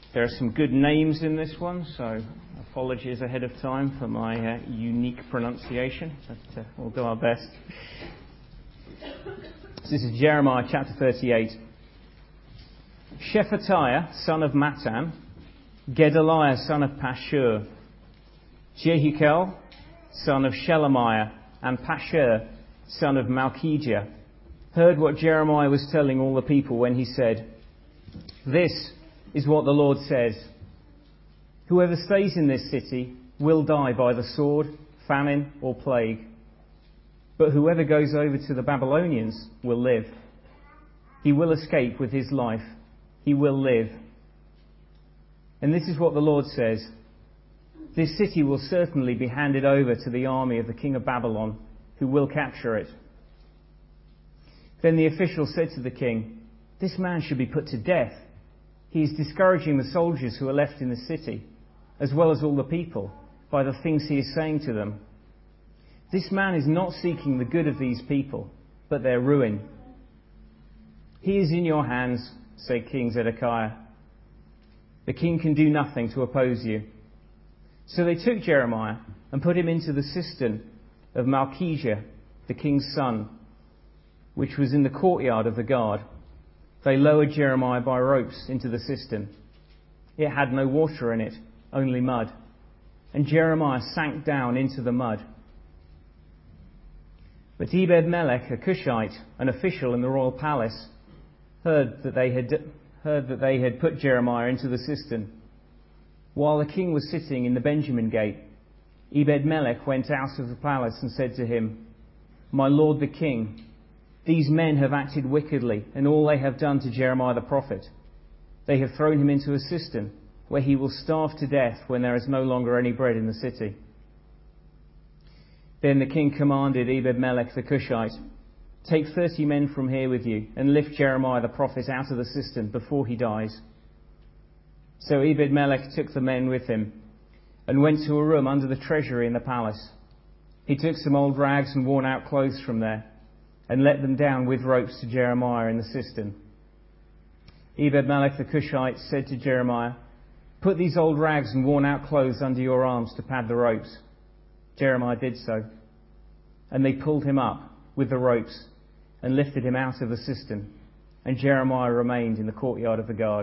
There are some good names in this one, so apologies ahead of time for my unique pronunciation, but we'll do our best. So this is Jeremiah chapter 38. Shephatiah, son of Mattan, Gedaliah, son of Pashur, Jehiel, son of Shelemiah, and Pashur, son of Malchijah, heard what Jeremiah was telling all the people when he said, "This is what the Lord says. Whoever stays in this city will die by the sword, famine, or plague. But whoever goes over to the Babylonians will live. He will escape with his life. He will live. And this is what the Lord says. This city will certainly be handed over to the army of the king of Babylon, who will capture it." Then the official said to the king, "This man should be put to death. He is discouraging the soldiers who are left in the city, as well as all the people, by the things he is saying to them. This man is not seeking the good of these people, but their ruin." "He is in your hands," said King Zedekiah. "The king can do nothing to oppose you." So they took Jeremiah and put him into the cistern of Malchijah, the king's son, which was in the courtyard of the guard. They lowered Jeremiah by ropes into the cistern. It had no water in it, only mud. And Jeremiah sank down into the mud. But Ebed-Melech, a Cushite, an official in the royal palace, heard that they had put Jeremiah into the cistern. While the king was sitting in the Benjamin gate, Ebed-Melech went out of the palace and said to him, "My lord the king, these men have acted wickedly, and all they have done to Jeremiah the prophet. They have thrown him into a cistern, where he will starve to death when there is no longer any bread in the city." Then the king commanded Ebed-Melech the Cushite, "Take 30 men from here with you, and lift Jeremiah the prophet out of the cistern before he dies." So Ebed-Melech took the men with him, and went to a room under the treasury in the palace. He took some old rags and worn-out clothes from there, and let them down with ropes to Jeremiah in the cistern. Ebed-Melech the Cushite said to Jeremiah, "Put these old rags and worn-out clothes under your arms to pad the ropes." Jeremiah did so, and they pulled him up with the ropes and lifted him out of the cistern, and Jeremiah remained in the courtyard of the guard.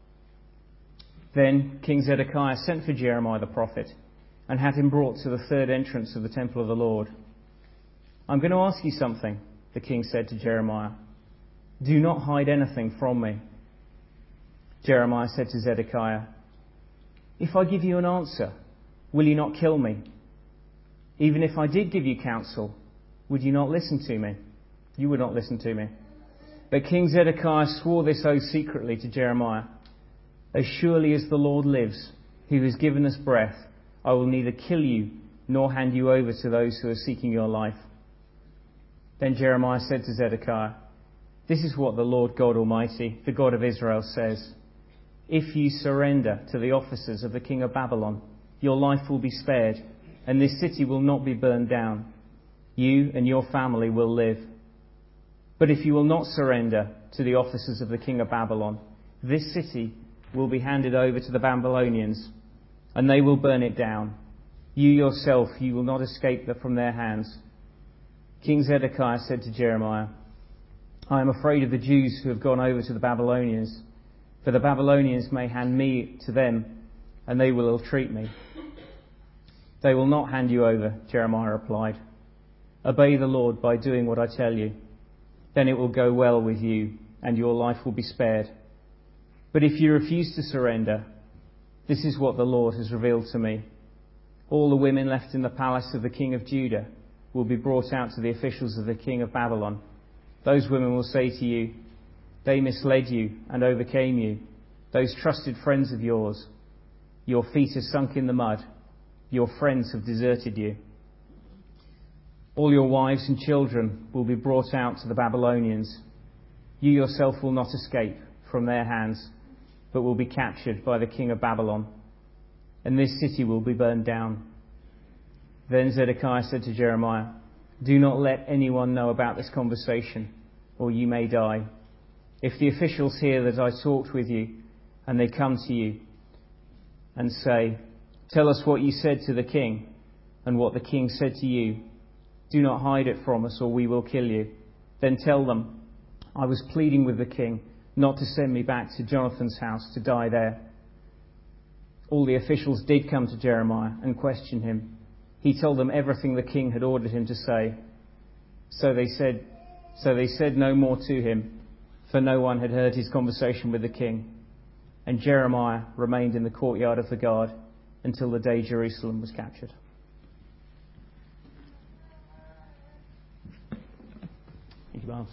Then King Zedekiah sent for Jeremiah the prophet and had him brought to the third entrance of the temple of the Lord. "I'm going to ask you something," the king said to Jeremiah. "Do not hide anything from me." Jeremiah said to Zedekiah, "If I give you an answer, will you not kill me? Even if I did give you counsel, would you not listen to me?" You would not listen to me. But King Zedekiah swore this oath secretly to Jeremiah. "As surely as the Lord lives, who has given us breath, I will neither kill you nor hand you over to those who are seeking your life." Then Jeremiah said to Zedekiah, "This is what the Lord God Almighty, the God of Israel, says. If you surrender to the officers of the king of Babylon, your life will be spared, and this city will not be burned down. You and your family will live. But if you will not surrender to the officers of the king of Babylon, this city will be handed over to the Babylonians, and they will burn it down. You yourself, you will not escape from their hands." King Zedekiah said to Jeremiah, "I am afraid of the Jews who have gone over to the Babylonians, for the Babylonians may hand me to them, and they will ill-treat me." "They will not hand you over," Jeremiah replied. "Obey the Lord by doing what I tell you. Then it will go well with you, and your life will be spared. But if you refuse to surrender, this is what the Lord has revealed to me. All the women left in the palace of the king of Judah will be brought out to the officials of the king of Babylon. Those women will say to you, 'They misled you and overcame you, those trusted friends of yours. Your feet are sunk in the mud. Your friends have deserted you.' All your wives and children will be brought out to the Babylonians. You yourself will not escape from their hands, but will be captured by the king of Babylon, and this city will be burned down." Then Zedekiah said to Jeremiah, "Do not let anyone know about this conversation, or you may die. If the officials hear that I talked with you, and they come to you, and say, 'Tell us what you said to the king and what the king said to you. Do not hide it from us, or we will kill you.' Then tell them, 'I was pleading with the king not to send me back to Jonathan's house to die there.'" All the officials did come to Jeremiah and question him. He told them everything the king had ordered him to say. So they said no more to him, for no one had heard his conversation with the king. And Jeremiah remained in the courtyard of the guard until the day Jerusalem was captured. Thank you, Barnes.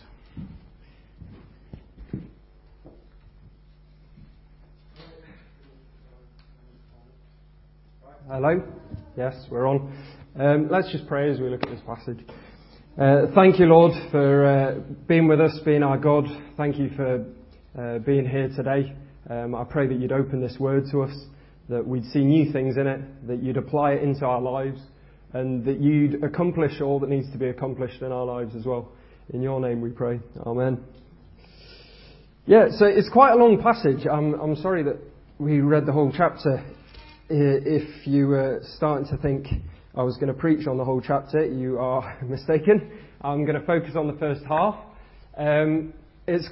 Hello? Yes, we're on. Let's just pray as we look at this passage. Thank you, Lord, for being with us, being our God. Thank you for being here today. I pray that you'd open this word to us, that we'd see new things in it, that you'd apply it into our lives, and that you'd accomplish all that needs to be accomplished in our lives as well. In your name we pray. Amen. Yeah, so it's quite a long passage. I'm sorry that we read the whole chapter. If you were starting to think I was going to preach on the whole chapter, you are mistaken. I'm going to focus on the first half. It's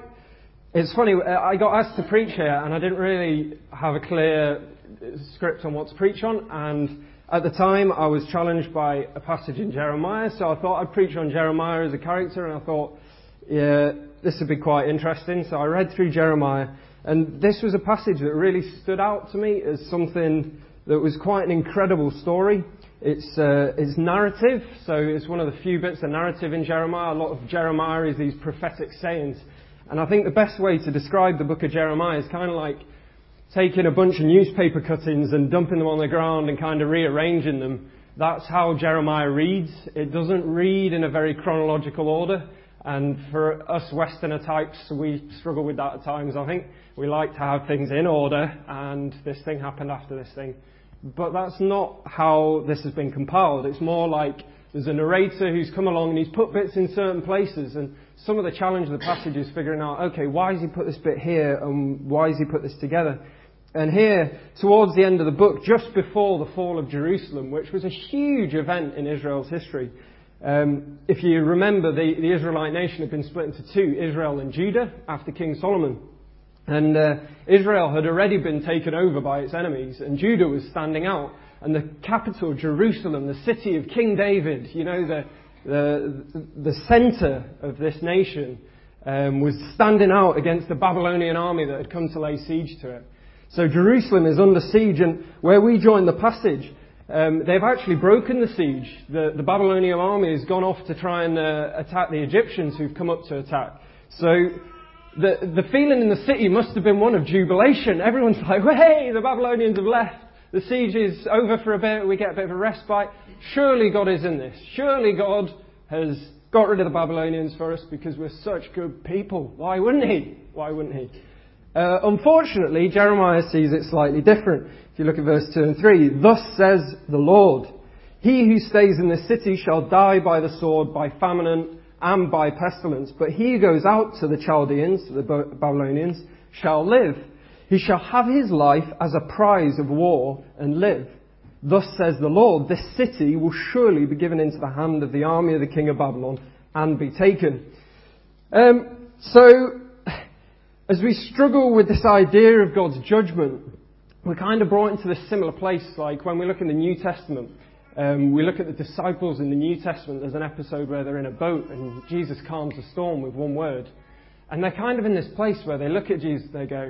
funny, I got asked to preach here and I didn't really have a clear script on what to preach on, and at the time I was challenged by a passage in Jeremiah, so I thought I'd preach on Jeremiah as a character, and I thought, yeah, this would be quite interesting. So I read through Jeremiah, and this was a passage that really stood out to me as something that was quite an incredible story. It's narrative, so it's one of the few bits of narrative in Jeremiah. A lot of Jeremiah is these prophetic sayings. And I think the best way to describe the book of Jeremiah is kind of like taking a bunch of newspaper cuttings and dumping them on the ground and kind of rearranging them. That's how Jeremiah reads. It doesn't read in a very chronological order. And for us Westerner types, we struggle with that at times, I think. We like to have things in order, and this thing happened after this thing. But that's not how this has been compiled. It's more like there's a narrator who's come along and he's put bits in certain places, and some of the challenge of the passage is figuring out, okay, why has he put this bit here and why has he put this together? And here, towards the end of the book, just before the fall of Jerusalem, which was a huge event in Israel's history, if you remember, the Israelite nation had been split into two, Israel and Judah, after King Solomon. And Israel had already been taken over by its enemies, and Judah was standing out. And the capital, Jerusalem, the city of King David, you know, the centre of this nation, was standing out against the Babylonian army that had come to lay siege to it. So Jerusalem is under siege, and where we join the passage, they've actually broken the siege. The Babylonian army has gone off to try and attack the Egyptians who've come up to attack. So the feeling in the city must have been one of jubilation. Everyone's like, hey, the Babylonians have left. The siege is over for a bit. We get a bit of a respite. Surely God is in this. Surely God has got rid of the Babylonians for us because we're such good people. Why wouldn't he? Why wouldn't he? Unfortunately, Jeremiah sees it slightly different. If you look at verse 2 and 3, "Thus says the Lord, he who stays in the city shall die by the sword, by famine, and by pestilence. But he who goes out to the Chaldeans, the Babylonians, shall live. He shall have his life as a prize of war and live. Thus says the Lord, this city will surely be given into the hand of the army of the king of Babylon and be taken." So, as we struggle with this idea of God's judgment, we're kind of brought into this similar place, like when we look in the New Testament. We look at the disciples in the New Testament. There's an episode where they're in a boat and Jesus calms the storm with one word. And they're kind of in this place where they look at Jesus, they go,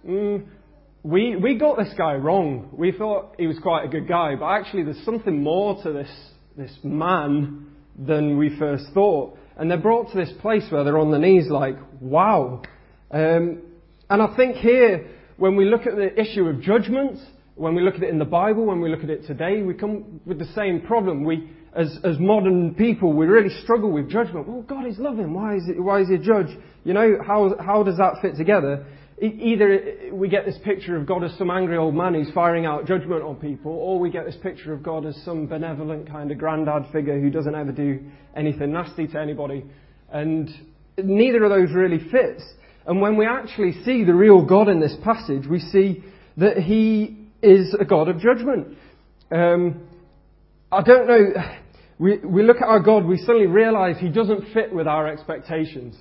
we got this guy wrong. We thought he was quite a good guy, but actually there's something more to this man than we first thought. And they're brought to this place where they're on their knees like, wow. And I think here, when we look at the issue of judgment, when we look at it in the Bible, when we look at it today, we come with the same problem. We, as modern people, we really struggle with judgment. Well, God is loving. Why is he a judge? You know, how does that fit together? Either we get this picture of God as some angry old man who's firing out judgment on people, or we get this picture of God as some benevolent kind of granddad figure who doesn't ever do anything nasty to anybody. And neither of those really fits. And when we actually see the real God in this passage, we see that he is a God of judgment. I don't know, we look at our God, we suddenly realise He doesn't fit with our expectations.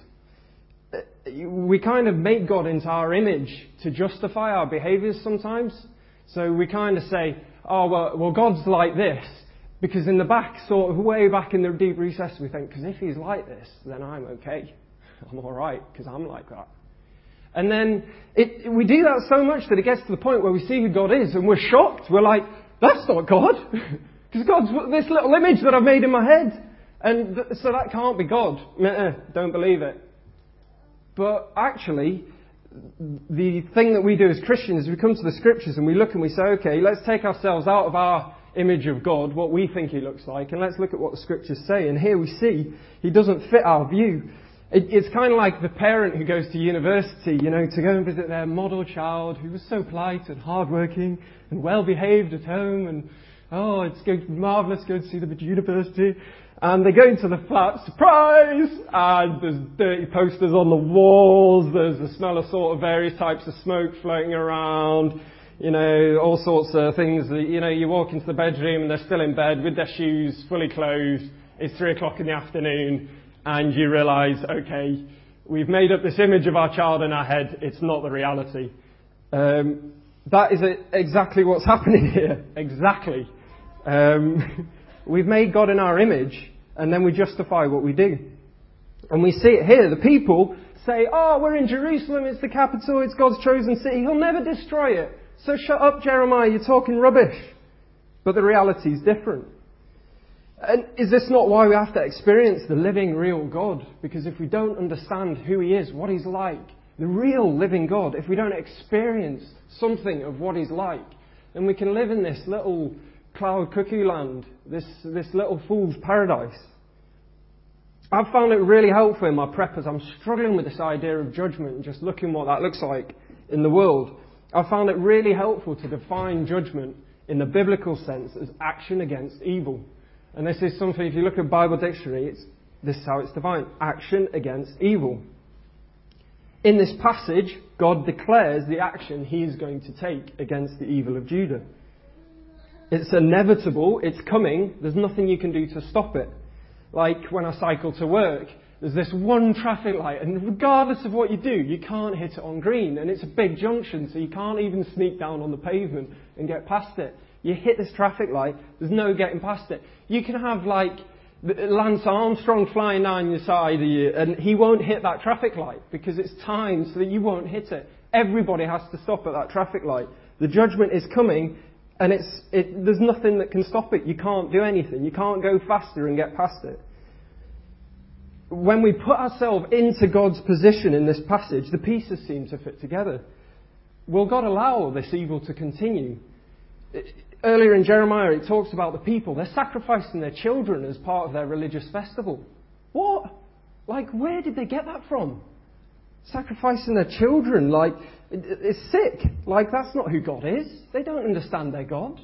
We kind of make God into our image to justify our behaviours sometimes. So we kind of say, oh, well, God's like this. Because in the back, sort of way back in the deep recess, we think, because if He's like this, then I'm okay. I'm alright, because I'm like that. And then we do that so much that it gets to the point where we see who God is and we're shocked. We're like, that's not God. Because God's this little image that I've made in my head. And so that can't be God. Don't believe it. But actually, the thing that we do as Christians is we come to the Scriptures and we look and we say, okay, let's take ourselves out of our image of God, what we think He looks like, and let's look at what the Scriptures say. And here we see He doesn't fit our view. It's kind of like the parent who goes to university, to go and visit their model child who was so polite and hardworking and well-behaved at home, and it's marvellous to go to see them at university. And they go into the flat, surprise! And there's dirty posters on the walls, there's the smell of sort of various types of smoke floating around, all sorts of things. You walk into the bedroom and they're still in bed with their shoes fully closed. It's 3 o'clock in the afternoon and you realise, okay, we've made up this image of our child in our head, it's not the reality. That is exactly what's happening here. Exactly. We've made God in our image, and then we justify what we do. And we see it here. The people say, we're in Jerusalem, it's the capital, it's God's chosen city, He'll never destroy it. So shut up, Jeremiah, you're talking rubbish. But the reality is different. And is this not why we have to experience the living, real God? Because if we don't understand who He is, what He's like, the real living God, if we don't experience something of what He's like, then we can live in this little cloud cuckoo land, this little fool's paradise. I've found it really helpful in my prep as I'm struggling with this idea of judgment and just looking what that looks like in the world. I found it really helpful to define judgment in the biblical sense as action against evil. And this is something, if you look at Bible Dictionary, this is how it's defined: action against evil. In this passage, God declares the action He is going to take against the evil of Judah. It's inevitable, it's coming, there's nothing you can do to stop it. Like when I cycle to work, there's this one traffic light, and regardless of what you do, you can't hit it on green. And it's a big junction, so you can't even sneak down on the pavement and get past it. You hit this traffic light, there's no getting past it. You can have like Lance Armstrong flying down your side of you, and he won't hit that traffic light because it's timed so that you won't hit it. Everybody has to stop at that traffic light. The judgment is coming, and there's nothing that can stop it. You can't do anything. You can't go faster and get past it. When we put ourselves into God's position in this passage, the pieces seem to fit together. Will God allow this evil to continue? Earlier in Jeremiah, it talks about the people. They're sacrificing their children as part of their religious festival. What? Like, where did they get that from? Sacrificing their children, it's sick. That's not who God is. They don't understand their God.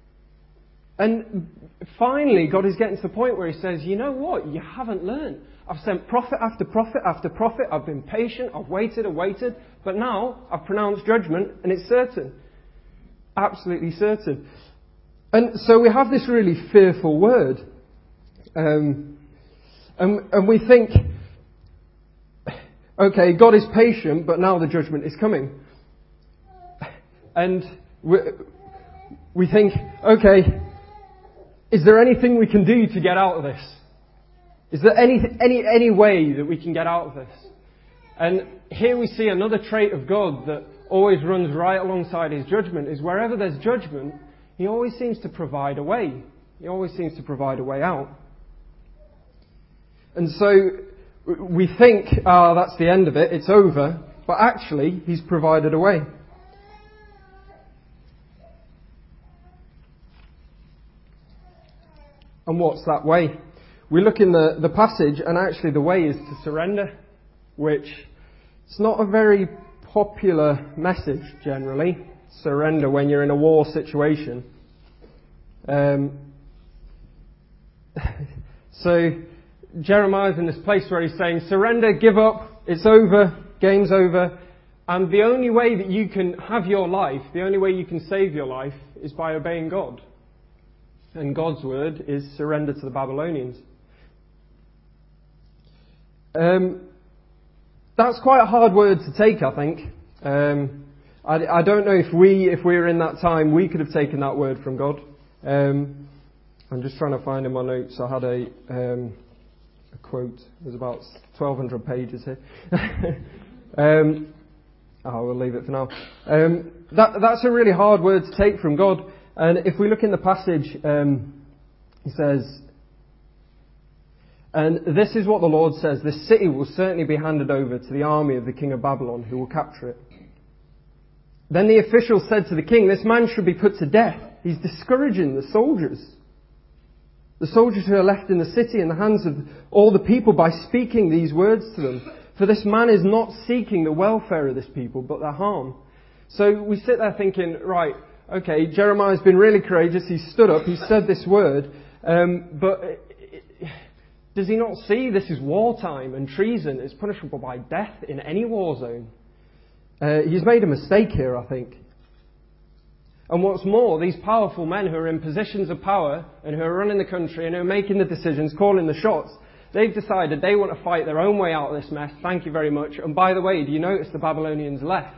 And finally, God is getting to the point where He says, you know what? You haven't learned. I've sent prophet after prophet after prophet. I've been patient. I've waited and waited. But now I've pronounced judgment, and it's certain. Absolutely certain. And so we have this really fearful word. And we think, okay, God is patient, but now the judgment is coming. And we think, okay, is there anything we can do to get out of this? Is there any way that we can get out of this? And here we see another trait of God that always runs right alongside His judgment, is wherever there's judgment, He always seems to provide a way. He always seems to provide a way out. And so we think, that's the end of it, it's over. But actually, He's provided a way. And what's that way? We look in the passage, and actually the way is to surrender, which it's not a very popular message generally. Surrender when you're in a war situation. So Jeremiah's in this place where he's saying, surrender, give up, it's over, game's over. And the only way that you can have your life, the only way you can save your life, is by obeying God. And God's word is surrender to the Babylonians. That's quite a hard word to take, I think. I don't know if we were in that time, we could have taken that word from God. I'm just trying to find in my notes. I had a quote. There's about 1,200 pages here. I will leave it for now. That's a really hard word to take from God. And if we look in the passage, he says, "And this is what the Lord says, this city will certainly be handed over to the army of the king of Babylon, who will capture it." Then the official said to the king, "This man should be put to death. He's discouraging the soldiers who are left in the city in the hands of all the people by speaking these words to them. For this man is not seeking the welfare of this people, but their harm." So we sit there thinking, right, okay, Jeremiah's been really courageous. He's stood up. He's said this word. But does he not see this is wartime and treason is punishable by death in any war zone? He's made a mistake here, I think. And what's more, these powerful men who are in positions of power and who are running the country and who are making the decisions, calling the shots, they've decided they want to fight their own way out of this mess. Thank you very much. And by the way, do you notice the Babylonians left?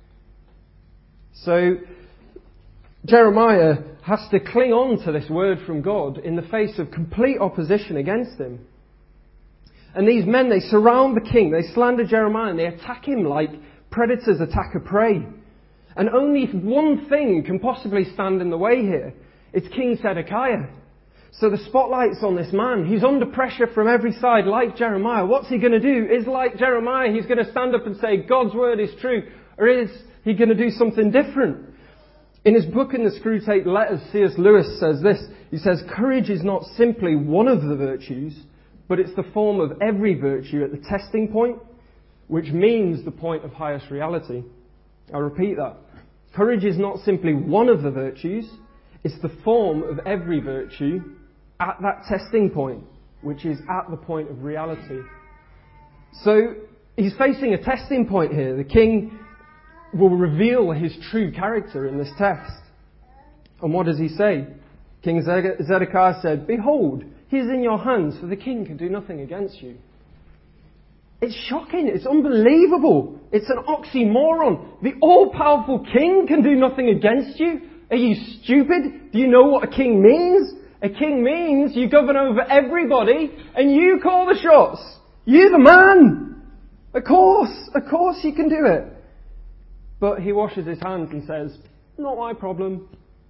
So Jeremiah has to cling on to this word from God in the face of complete opposition against him. And these men, they surround the king, they slander Jeremiah, and they attack him like predators attack a prey. And only one thing can possibly stand in the way here. It's King Zedekiah. So the spotlight's on this man. He's under pressure from every side, like Jeremiah. What's he going to do? Is like Jeremiah, he's going to stand up and say, God's word is true. Or is he going to do something different? In his book, In the Screwtape Letters, C.S. Lewis says this. He says, "Courage is not simply one of the virtues, but it's the form of every virtue at the testing point, which means the point of highest reality." I repeat that. Courage is not simply one of the virtues, it's the form of every virtue at that testing point, which is at the point of reality. So he's facing a testing point here. The king will reveal his true character in this test. And what does he say? King Zedekiah said, "Behold, he is in your hands, for the king can do nothing against you." It's shocking. It's unbelievable. It's an oxymoron. The all-powerful king can do nothing against you. Are you stupid? Do you know what a king means? A king means you govern over everybody and you call the shots. You're the man. Of course you can do it. But he washes his hands and says, "Not my problem."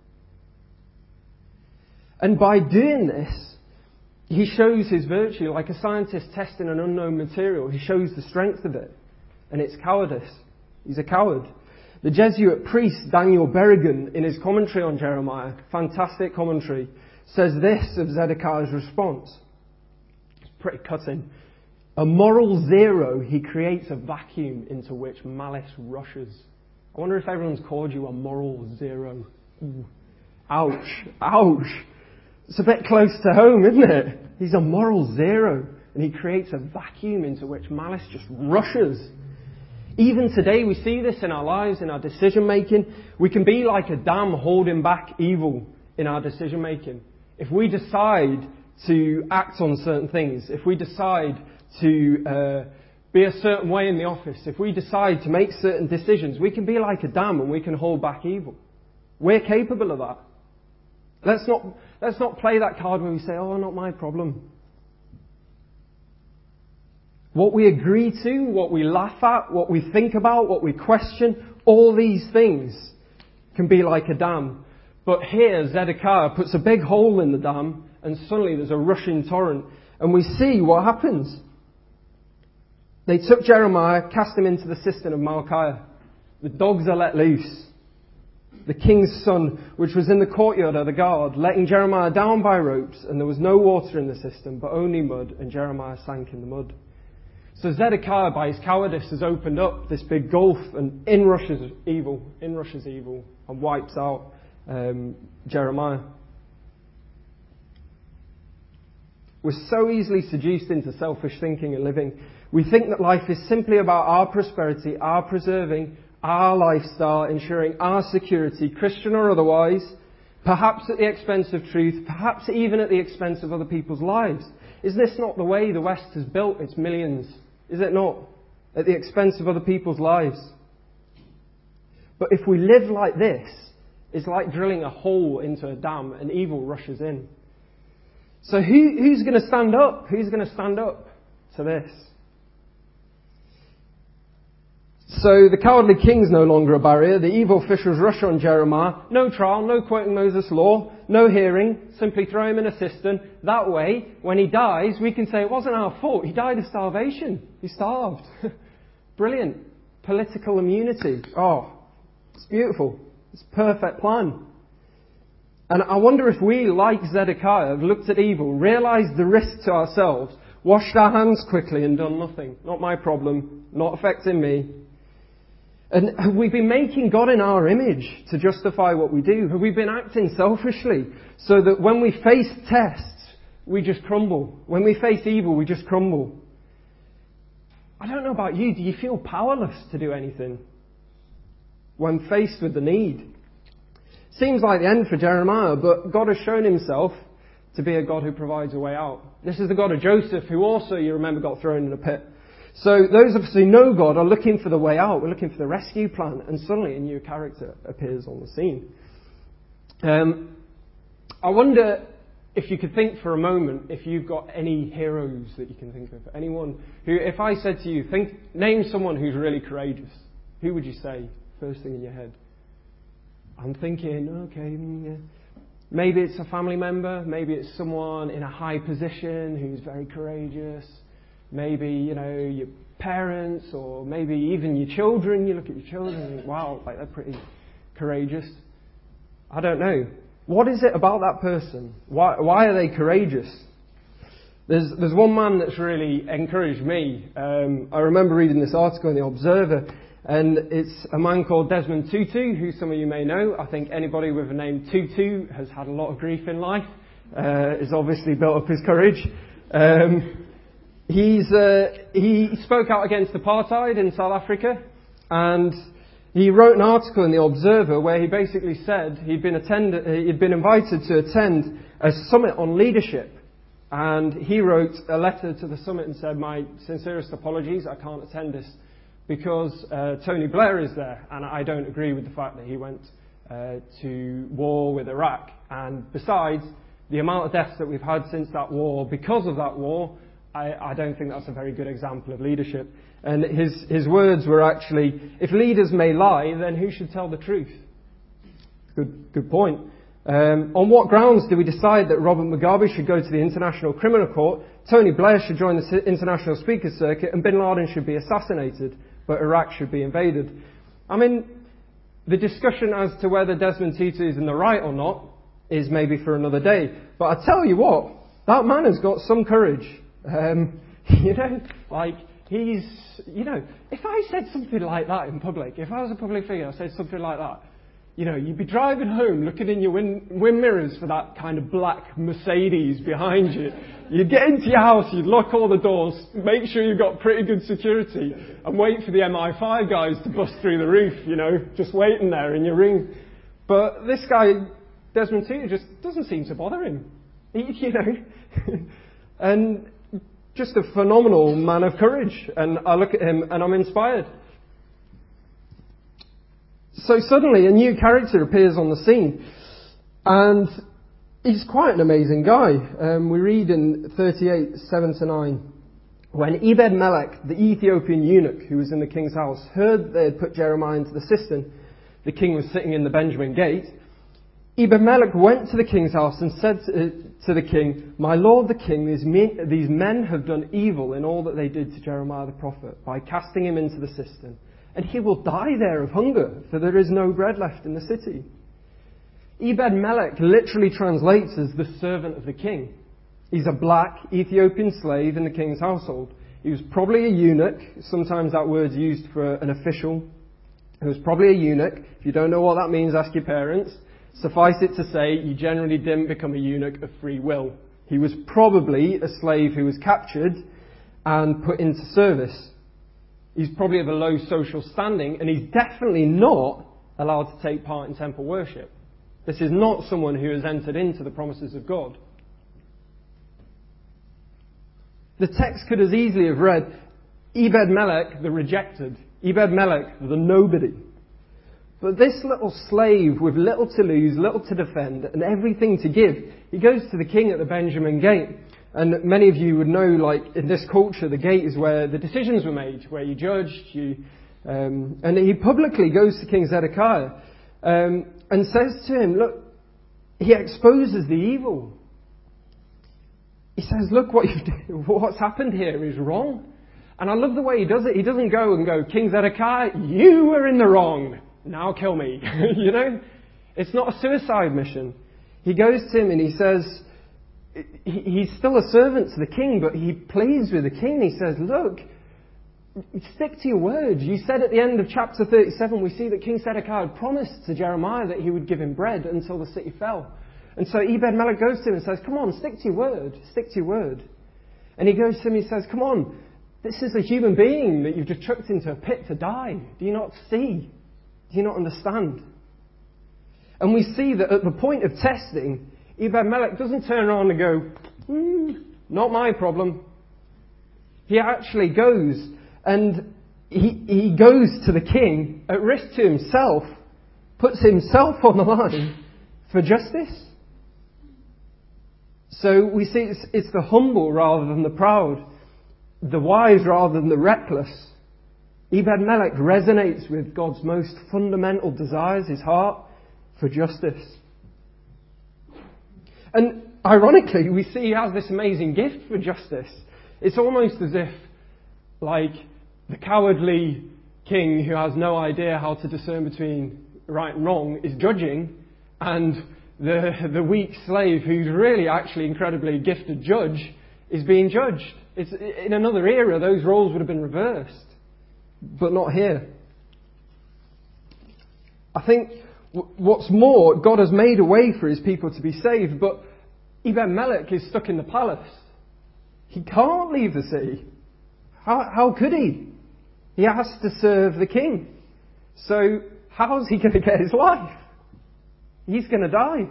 And by doing this, he shows his virtue like a scientist testing an unknown material. He shows the strength of it. And it's cowardice. He's a coward. The Jesuit priest Daniel Berrigan, in his commentary on Jeremiah, fantastic commentary, says this of Zedekiah's response. It's pretty cutting. "A moral zero, he creates a vacuum into which malice rushes." I wonder if everyone's called you a moral zero. Ooh. Ouch. Ouch. It's a bit close to home, isn't it? He's a moral zero, and he creates a vacuum into which malice just rushes. Even today we see this in our lives, in our decision making. We can be like a dam holding back evil in our decision making. If we decide to act on certain things, if we decide to be a certain way in the office, if we decide to make certain decisions, we can be like a dam and we can hold back evil. We're capable of that. Let's not play that card where we say, "Oh, not my problem." What we agree to, what we laugh at, what we think about, what we question, all these things can be like a dam. But here, Zedekiah puts a big hole in the dam and suddenly there's a rushing torrent. And we see what happens. They took Jeremiah, cast him into the cistern of Malchiah. The dogs are let loose. The king's son, which was in the courtyard of the guard, letting Jeremiah down by ropes, and there was no water in the cistern, but only mud, and Jeremiah sank in the mud. So Zedekiah, by his cowardice, has opened up this big gulf, and in rushes evil, and wipes out Jeremiah. We're so easily seduced into selfish thinking and living. We think that life is simply about our prosperity, our preserving, our lifestyle, ensuring our security, Christian or otherwise, perhaps at the expense of truth, perhaps even at the expense of other people's lives. Is this not the way the West has built its millions? Is it not? At the expense of other people's lives. But if we live like this, it's like drilling a hole into a dam and evil rushes in. So who's going to stand up? Who's going to stand up to this? So the cowardly king's no longer a barrier. The evil officials rush on Jeremiah. No trial, no quoting Moses' law, no hearing. Simply throw him in a cistern. That way, when he dies, we can say it wasn't our fault. He died of starvation. He starved. Brilliant. Political immunity. Oh, it's beautiful. It's a perfect plan. And I wonder if we, like Zedekiah, have looked at evil, realised the risk to ourselves, washed our hands quickly and done nothing. Not my problem. Not affecting me. And have we been making God in our image to justify what we do? Have we been acting selfishly so that when we face tests, we just crumble? When we face evil, we just crumble? I don't know about you. Do you feel powerless to do anything when faced with the need? Seems like the end for Jeremiah, but God has shown himself to be a God who provides a way out. This is the God of Joseph, who also, you remember, got thrown in a pit. So those of us who know God are looking for the way out. We're looking for the rescue plan, and suddenly a new character appears on the scene. I wonder if you could think for a moment if you've got any heroes that you can think of. Anyone who, if I said to you, name someone who's really courageous, who would you say first thing in your head? I'm thinking, okay, maybe it's a family member, maybe it's someone in a high position who's very courageous. Maybe, your parents, or maybe even your children. You look at your children and think, wow, like they're pretty courageous. I don't know. What is it about that person? Why are they courageous? There's one man that's really encouraged me. I remember reading this article in The Observer, and it's a man called Desmond Tutu, who some of you may know. I think anybody with the name Tutu has had a lot of grief in life. Has obviously built up his courage. He spoke out against apartheid in South Africa, and he wrote an article in The Observer where he basically said he'd been invited to attend a summit on leadership, and he wrote a letter to the summit and said, "My sincerest apologies, I can't attend this because Tony Blair is there, and I don't agree with the fact that he went to war with Iraq. And besides, the amount of deaths that we've had since that war because of that war, I don't think that's a very good example of leadership." And his words were actually, if leaders may lie, then who should tell the truth? Good point. On what grounds do we decide that Robert Mugabe should go to the International Criminal Court, Tony Blair should join the International Speakers Circuit, and Bin Laden should be assassinated, but Iraq should be invaded? I mean, the discussion as to whether Desmond Tutu is in the right or not is maybe for another day. But I tell you what, that man has got some courage. If I said something like that in public, if I was a public figure, I said something like that, you'd be driving home looking in your wind mirrors for that kind of black Mercedes behind you. You'd get into your house, you'd lock all the doors, make sure you've got pretty good security, and wait for the MI5 guys to bust through the roof, just waiting there in your room. But this guy, Desmond Tutu, just doesn't seem to bother him. And just a phenomenal man of courage. And I look at him and I'm inspired. So suddenly a new character appears on the scene. And he's quite an amazing guy. We read in 38:7-9. When Ebed-Melech, the Ethiopian eunuch who was in the king's house, heard that they had put Jeremiah into the cistern, the king was sitting in the Benjamin gate, Ebed-Melech went to the king's house and said to the king, "My lord the king, these men have done evil in all that they did to Jeremiah the prophet by casting him into the cistern. And he will die there of hunger, for there is no bread left in the city." Ebed-Melech literally translates as the servant of the king. He's a black Ethiopian slave in the king's household. He was probably a eunuch. Sometimes that word's used for an official. He was probably a eunuch. If you don't know what that means, ask your parents. Suffice it to say, you generally didn't become a eunuch of free will. He was probably a slave who was captured and put into service. He's probably of a low social standing, and he's definitely not allowed to take part in temple worship. This is not someone who has entered into the promises of God. The text could as easily have read, Ebed-Melech the rejected, Ebed-Melech the nobody. But this little slave with little to lose, little to defend, and everything to give, he goes to the king at the Benjamin Gate. And many of you would know, like, in this culture, the gate is where the decisions were made, where you judged, and he publicly goes to King Zedekiah and says to him, look, he exposes the evil. He says, look, what's happened here is wrong. And I love the way he does it. He doesn't go, King Zedekiah, you were in the wrong. Now kill me. You know? It's not a suicide mission. He goes to him and he says, he's still a servant to the king, but he pleads with the king. He says, look, stick to your word. You said at the end of chapter 37, we see that King Zedekiah had promised to Jeremiah that he would give him bread until the city fell. And so Ebed-Melech goes to him and says, come on, stick to your word. Stick to your word. And he goes to him and he says, come on, this is a human being that you've just chucked into a pit to die. Do you not see? Do you not understand? And we see that at the point of testing, Ebed-Melech doesn't turn around and go, not my problem. He actually goes and he goes to the king at risk to himself, puts himself on the line for justice. So we see it's the humble rather than the proud, the wise rather than the reckless. Ebed-Melech resonates with God's most fundamental desires, his heart for justice. And ironically, we see he has this amazing gift for justice. It's almost as if, like, the cowardly king who has no idea how to discern between right and wrong is judging, and the weak slave who's really actually incredibly gifted judge is being judged. It's, in another era, those roles would have been reversed, but not here. I think what's more, God has made a way for his people to be saved, but Ebed-Melech is stuck in the palace. He can't leave the city. How could he? He has to serve the king. So how's he going to get his life? He's going to die.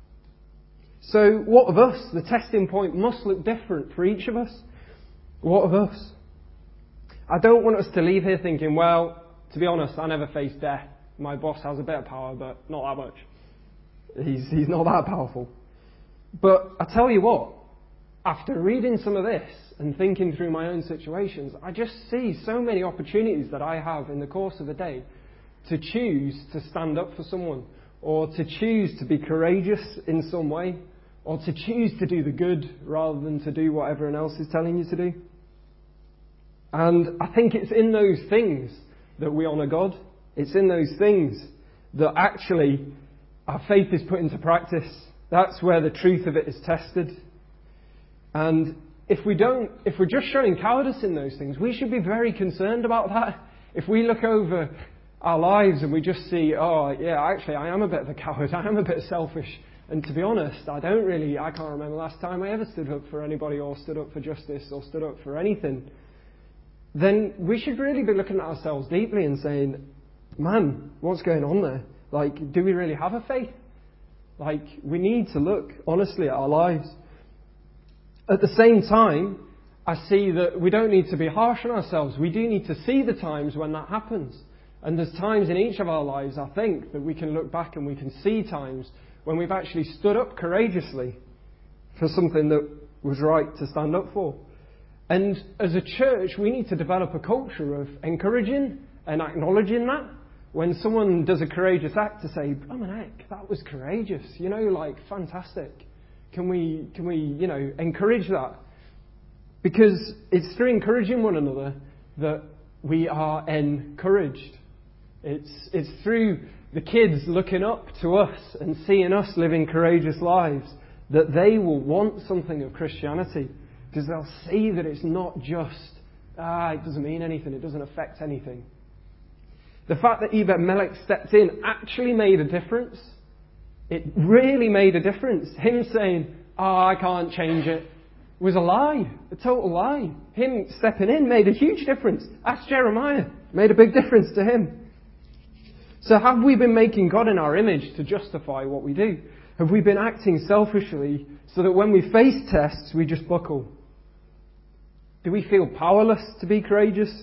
So what of us? The testing point must look different for each of us. What of us? I don't want us to leave here thinking, well, to be honest, I never faced death. My boss has a bit of power, but not that much. He's not that powerful. But I tell you what, after reading some of this and thinking through my own situations, I just see so many opportunities that I have in the course of a day to choose to stand up for someone, or to choose to be courageous in some way, or to choose to do the good rather than to do what everyone else is telling you to do. And I think it's in those things that we honour God. It's in those things that actually our faith is put into practice. That's where the truth of it is tested. And if we're just showing cowardice in those things, we should be very concerned about that. If we look over our lives and we just see, oh yeah, actually I am a bit of a coward, I am a bit selfish, and to be honest, I can't remember last time I ever stood up for anybody or stood up for justice or stood up for anything, then we should really be looking at ourselves deeply and saying, man, what's going on there? Like, do we really have a faith? Like, we need to look honestly at our lives. At the same time, I see that we don't need to be harsh on ourselves. We do need to see the times when that happens. And there's times in each of our lives, I think, that we can look back and we can see times when we've actually stood up courageously for something that was right to stand up for. And as a church, we need to develop a culture of encouraging and acknowledging that. When someone does a courageous act, to say, oh man, heck, that was courageous, like, fantastic. Can we, encourage that? Because it's through encouraging one another that we are encouraged. It's through the kids looking up to us and seeing us living courageous lives that they will want something of Christianity. Because they'll see that it's not just, it doesn't mean anything, it doesn't affect anything. The fact that Ebed-Melech stepped in actually made a difference. It really made a difference. Him saying, I can't change it. was a lie, a total lie. Him stepping in made a huge difference. Ask Jeremiah. Made a big difference to him. So have we been making God in our image to justify what we do? Have we been acting selfishly so that when we face tests, we just buckle? Do we feel powerless to be courageous?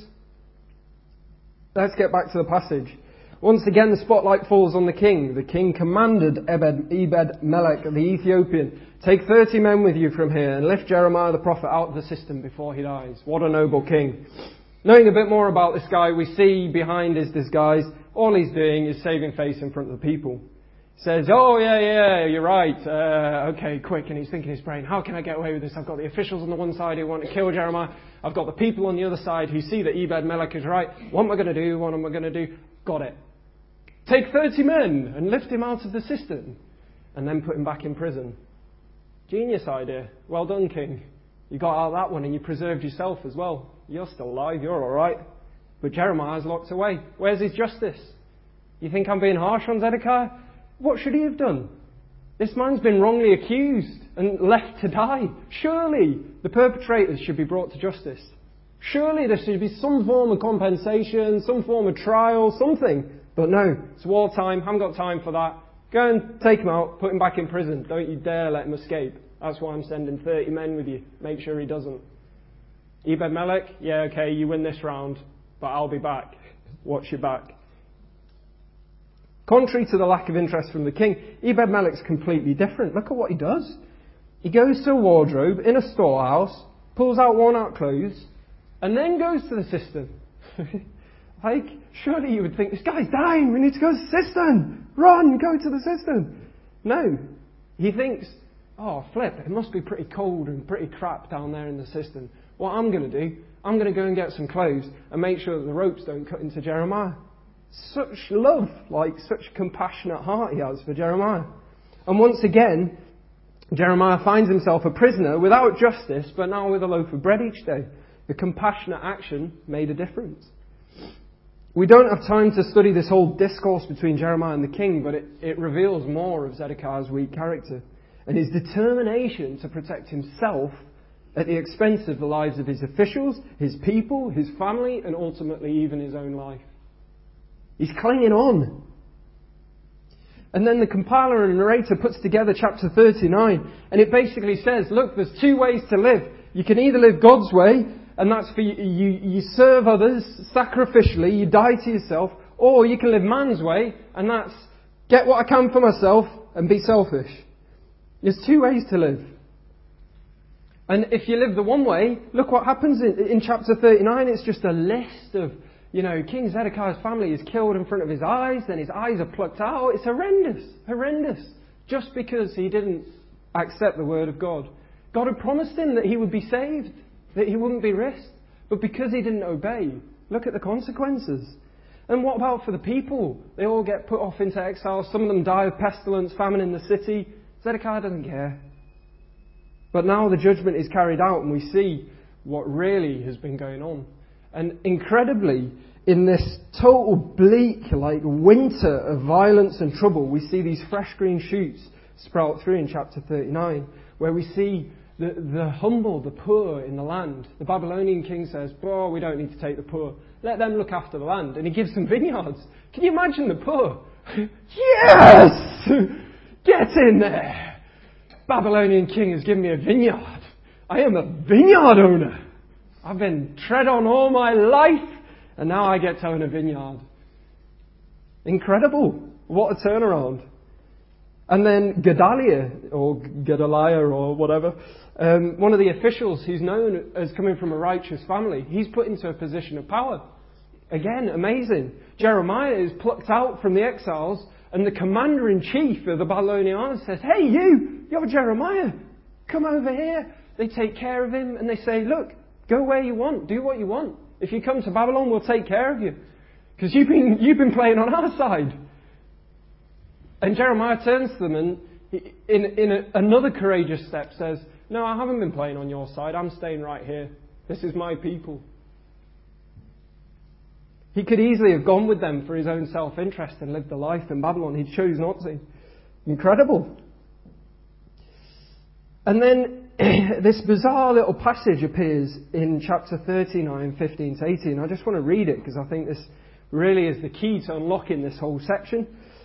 Let's get back to the passage. Once again, the spotlight falls on the king. The king commanded Ebed-Melech, the Ethiopian, take 30 men with you from here and lift Jeremiah the prophet out of the cistern before he dies. What a noble king. Knowing a bit more about this guy, we see behind his disguise, all he's doing is saving face in front of the people. He says, oh yeah, you're right. Okay, quick. And he's thinking in his brain, how can I get away with this? I've got the officials on the one side who want to kill Jeremiah. I've got the people on the other side who see that Ebed-Melech is right. What am I going to do? What am I going to do? Got it. Take 30 men and lift him out of the cistern and then put him back in prison. Genius idea. Well done, king. You got out of that one and you preserved yourself as well. You're still alive. You're all right. But Jeremiah's locked away. Where's his justice? You think I'm being harsh on Zedekiah? What should he have done? This man's been wrongly accused and left to die. Surely the perpetrators should be brought to justice. Surely there should be some form of compensation, some form of trial, something. But no, it's wartime, haven't got time for that. Go and take him out, put him back in prison. Don't you dare let him escape. That's why I'm sending 30 men with you. Make sure he doesn't. Ebed-Melech, yeah, okay, you win this round, but I'll be back. Watch your back. Contrary to the lack of interest from the king, Ebed-Melech's completely different. Look at what he does. He goes to a wardrobe in a storehouse, pulls out worn-out clothes, and then goes to the cistern. Surely you would think, this guy's dying, we need to go to the cistern. Run, go to the cistern. No. He thinks, oh, flip, it must be pretty cold and pretty crap down there in the cistern. What I'm going to do, I'm going to go and get some clothes and make sure that the ropes don't cut into Jeremiah. Such love, such compassionate heart he has for Jeremiah. And once again, Jeremiah finds himself a prisoner without justice, but now with a loaf of bread each day. The compassionate action made a difference. We don't have time to study this whole discourse between Jeremiah and the king, but it reveals more of Zedekiah's weak character and his determination to protect himself at the expense of the lives of his officials, his people, his family, and ultimately even his own life. He's clinging on. And then the compiler and narrator puts together chapter 39, and it basically says, look, there's two ways to live. You can either live God's way, and that's for you serve others sacrificially, you die to yourself, or you can live man's way, and that's get what I can for myself and be selfish. There's two ways to live. And if you live the one way, look what happens in chapter 39. It's just a list of, King Zedekiah's family is killed in front of his eyes, then his eyes are plucked out. It's horrendous. Just because he didn't accept the word of God. God had promised him that he would be saved, that he wouldn't be risked. But because he didn't obey, look at the consequences. And what about for the people? They all get put off into exile. Some of them die of pestilence, famine in the city. Zedekiah doesn't care. But now the judgment is carried out and we see what really has been going on. And incredibly, in this total bleak, winter of violence and trouble, we see these fresh green shoots sprout through in chapter 39, where we see the humble, the poor in the land. The Babylonian king says, we don't need to take the poor. Let them look after the land. And he gives them vineyards. Can you imagine the poor? Yes! Get in there! Babylonian king has given me a vineyard. I am a vineyard owner. I've been tread on all my life, and now I get to own a vineyard. Incredible. What a turnaround. And then Gedaliah, or whatever, one of the officials who's known as coming from a righteous family, he's put into a position of power. Again, amazing. Jeremiah is plucked out from the exiles, and the commander-in-chief of the Babylonian army says, hey, you're Jeremiah. Come over here. They take care of him, and they say, look, go where you want. Do what you want. If you come to Babylon, we'll take care of you. Because you've been playing on our side. And Jeremiah turns to them and in another courageous step says, no, I haven't been playing on your side. I'm staying right here. This is my people. He could easily have gone with them for his own self-interest and lived a life in Babylon. He chose not to. Incredible. And then this bizarre little passage appears in chapter 39, 15 to 18. I just want to read it because I think this really is the key to unlocking this whole section.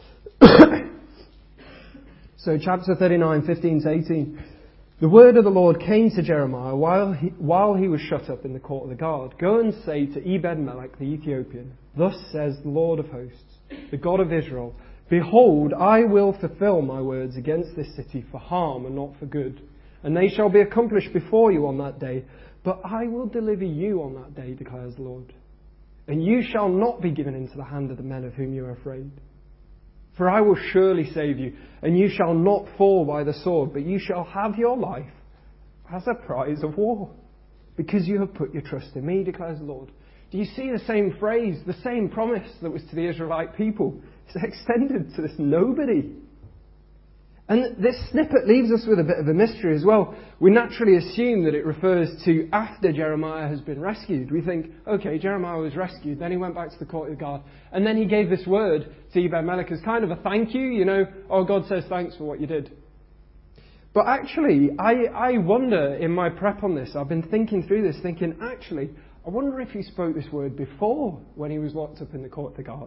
So chapter 39, 15 to 18. The word of the Lord came to Jeremiah while he was shut up in the court of the guard. Go and say to Ebed-melech the Ethiopian, thus says the Lord of hosts, the God of Israel, behold, I will fulfill my words against this city for harm and not for good. And they shall be accomplished before you on that day. But I will deliver you on that day, declares the Lord. And you shall not be given into the hand of the men of whom you are afraid. For I will surely save you, and you shall not fall by the sword, but you shall have your life as a prize of war, because you have put your trust in me, declares the Lord. Do you see the same phrase, the same promise that was to the Israelite people? It's extended to this nobody. And this snippet leaves us with a bit of a mystery as well. We naturally assume that it refers to after Jeremiah has been rescued. We think, okay, Jeremiah was rescued, then he went back to the court of God, and then he gave this word to Ebed-melech as kind of a thank you, oh, God says thanks for what you did. But actually, I wonder in my prep on this, I've been thinking through this, thinking, actually, I wonder if he spoke this word before when he was locked up in the court of the guard.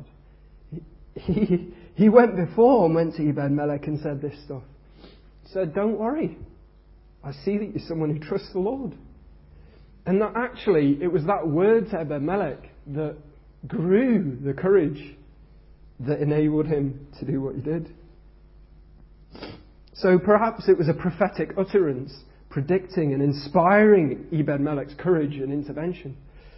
He went before and went to Ebed-melech and said this stuff. He said, don't worry. I see that you're someone who trusts the Lord. And that actually, it was that word to Ebed-melech that grew the courage that enabled him to do what he did. So perhaps it was a prophetic utterance predicting and inspiring Ebed-melech's courage and intervention.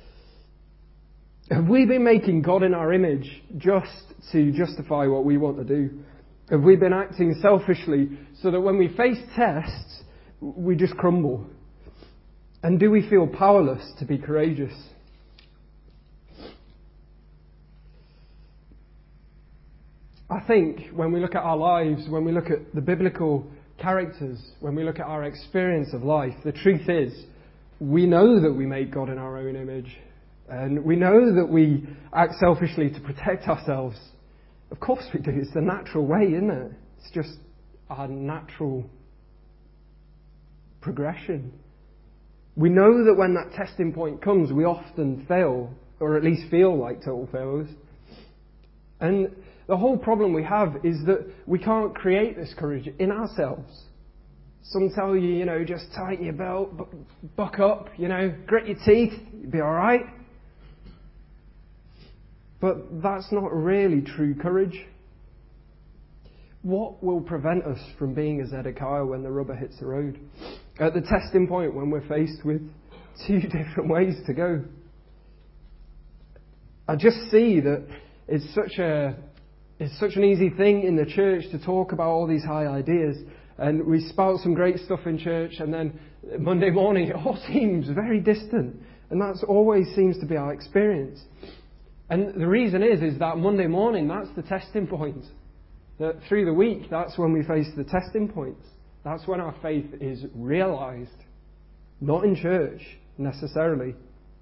Have we been making God in our image just to justify what we want to do? Have we been acting selfishly so that when we face tests, we just crumble? And do we feel powerless to be courageous? I think when we look at our lives, when we look at the biblical characters, when we look at our experience of life, the truth is, we know that we make God in our own image. And we know that we act selfishly to protect ourselves. Of course we do. It's the natural way, isn't it? It's just our natural progression. We know that when that testing point comes, we often fail, or at least feel like total failures. And the whole problem we have is that we can't create this courage in ourselves. Some tell you, just tighten your belt, buck up, grit your teeth, you'll be alright. But that's not really true courage. What will prevent us from being as Zedekiah when the rubber hits the road? At the testing point when we're faced with two different ways to go. I just see that it's such an easy thing in the church to talk about all these high ideas. And we spout some great stuff in church, and then Monday morning it all seems very distant. And that's always seems to be our experience. And the reason is that Monday morning, that's the testing point. That through the week, that's when we face the testing points. That's when our faith is realised. Not in church, necessarily.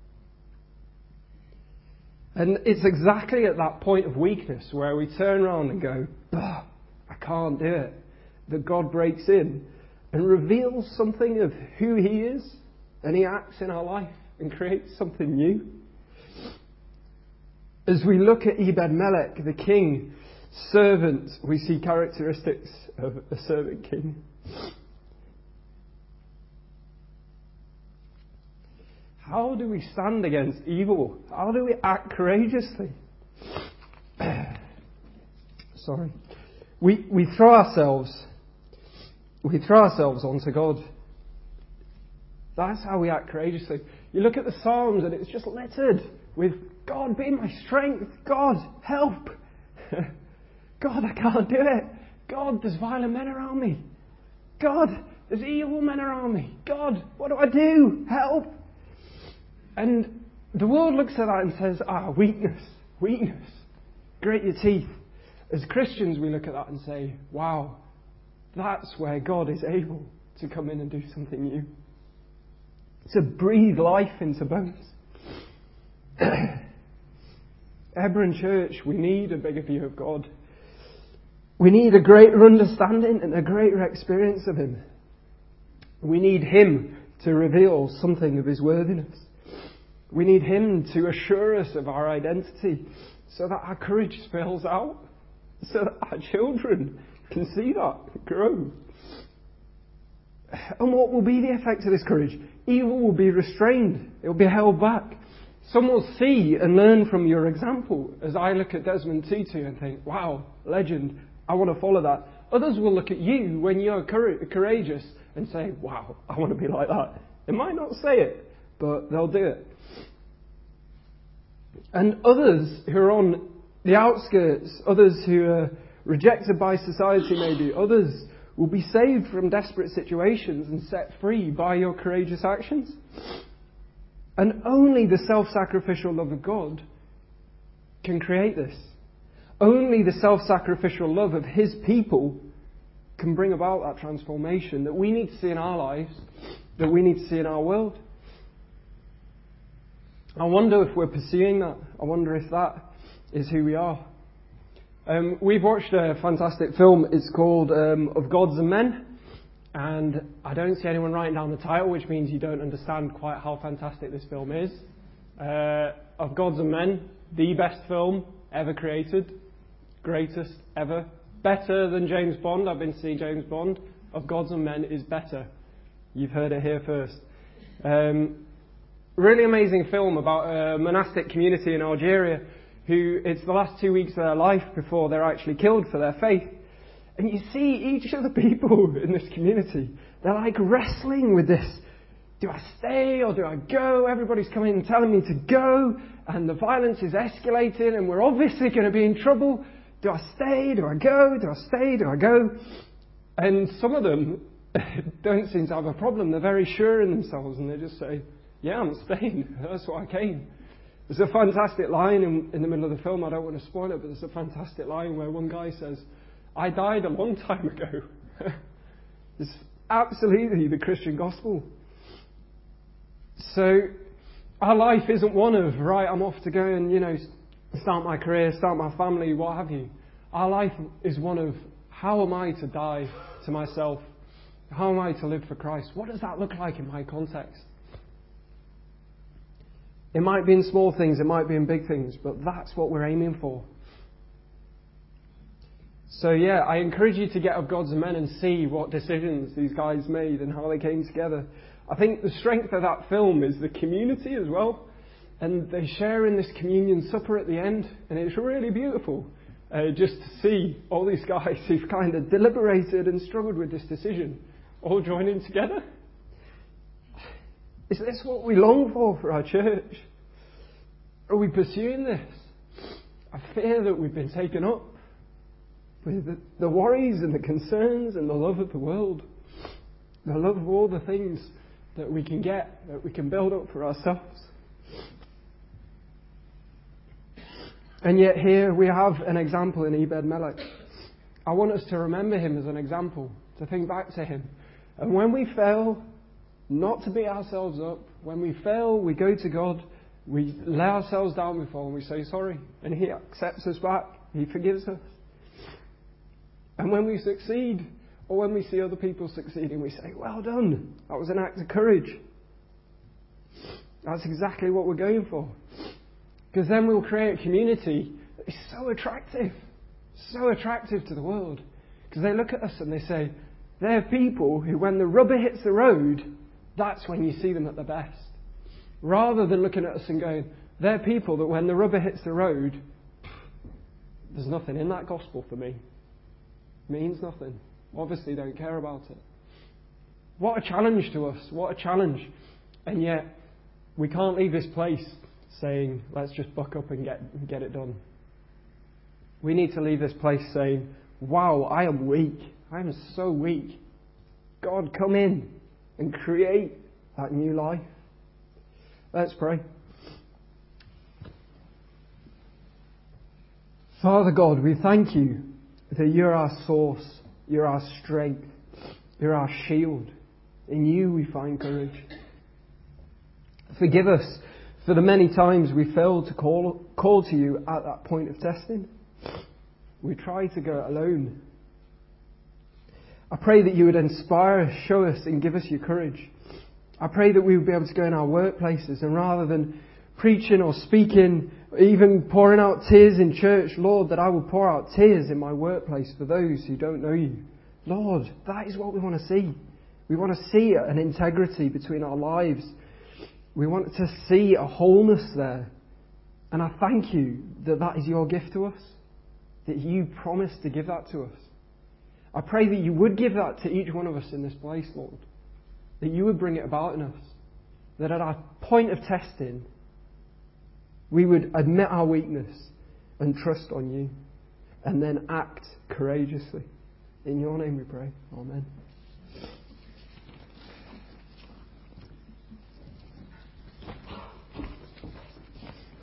And it's exactly at that point of weakness where we turn around and go, I can't do it. That God breaks in and reveals something of who He is. And He acts in our life and creates something new. As we look at Ebed-melech, the king, servant, we see characteristics of a servant king. How do we stand against evil? How do we act courageously? Sorry. We throw ourselves onto God. That's how we act courageously. You look at the Psalms and it's just littered with God be my strength. God, help. God, I can't do it. God, there's violent men around me. God, there's evil men around me. God, what do I do? Help. And the world looks at that and says, weakness. Grit your teeth. As Christians, we look at that and say, wow, that's where God is able to come in and do something new. To breathe life into bones. Hebron Church, we need a bigger view of God. We need a greater understanding and a greater experience of Him. We need Him to reveal something of His worthiness. We need Him to assure us of our identity so that our courage spills out, so that our children can see that grow. And what will be the effect of this courage? Evil will be restrained. It will be held back. Some will see and learn from your example. As I look at Desmond Tutu and think, wow, legend, I want to follow that. Others will look at you when you're courageous and say, wow, I want to be like that. They might not say it, but they'll do it. And others who are on the outskirts, others who are rejected by society maybe, others will be saved from desperate situations and set free by your courageous actions. And only the self-sacrificial love of God can create this. Only the self-sacrificial love of His people can bring about that transformation that we need to see in our lives, that we need to see in our world. I wonder if we're pursuing that. I wonder if that is who we are. We've watched a fantastic film. It's called Of Gods and Men. And I don't see anyone writing down the title, which means you don't understand quite how fantastic this film is. Of Gods and Men, the best film ever created. Greatest ever. Better than James Bond. I've been to see James Bond. Of Gods and Men is better. You've heard it here first. Really amazing film about a monastic community in Algeria who it's the last 2 weeks of their life before they're actually killed for their faith. And you see each of the people in this community, they're like wrestling with this. Do I stay or do I go? Everybody's coming and telling me to go, and the violence is escalating, and we're obviously going to be in trouble. Do I stay? Do I go? Do I stay? Do I go? And some of them don't seem to have a problem. They're very sure in themselves, and they just say, yeah, I'm staying. That's why I came. There's a fantastic line in the middle of the film. I don't want to spoil it, but there's a fantastic line where one guy says, I died a long time ago. It's absolutely the Christian gospel. So our life isn't one of, right, I'm off to go and, start my career, start my family, what have you. Our life is one of, how am I to die to myself? How am I to live for Christ? What does that look like in my context? It might be in small things, it might be in big things, but that's what we're aiming for. So yeah, I encourage you to get Of Gods and Men and see what decisions these guys made and how they came together. I think the strength of that film is the community as well. And they share in this communion supper at the end, and it's really beautiful just to see all these guys who've kind of deliberated and struggled with this decision all joining together. Is this what we long for our church? Are we pursuing this? I fear that we've been taken up with the worries and the concerns and the love of the world. The love of all the things that we can get, that we can build up for ourselves. And yet here we have an example in Ebed Melech. I want us to remember him as an example, to think back to him. And when we fail, not to beat ourselves up. When we fail, we go to God, we lay ourselves down before him, we say sorry, and he accepts us back, he forgives us. And when we succeed, or when we see other people succeeding, we say, well done, that was an act of courage. That's exactly what we're going for. Because then we'll create a community that is so attractive to the world. Because they look at us and they say, they're people who, when the rubber hits the road, that's when you see them at their best. Rather than looking at us and going, they're people that when the rubber hits the road, there's nothing in that gospel for me. It means nothing. Obviously don't care about it. What a challenge to us. What a challenge. And yet, we can't leave this place saying, let's just buck up and get it done. We need to leave this place saying, wow, I am weak. I am so weak. God, come in and create that new life. Let's pray. Father God, we thank you that you're our source, you're our strength, you're our shield. In you we find courage. Forgive us for the many times we failed to call to you at that point of testing. We try to go it alone. I pray that you would inspire us, show us and give us your courage. I pray that we would be able to go in our workplaces and rather than preaching or speaking, even pouring out tears in church, Lord, that I will pour out tears in my workplace for those who don't know you. Lord, that is what we want to see. We want to see an integrity between our lives. We want to see a wholeness there. And I thank you that that is your gift to us, that you promised to give that to us. I pray that you would give that to each one of us in this place, Lord. That you would bring it about in us. That at our point of testing, we would admit our weakness and trust on you. And then act courageously. In your name we pray. Amen.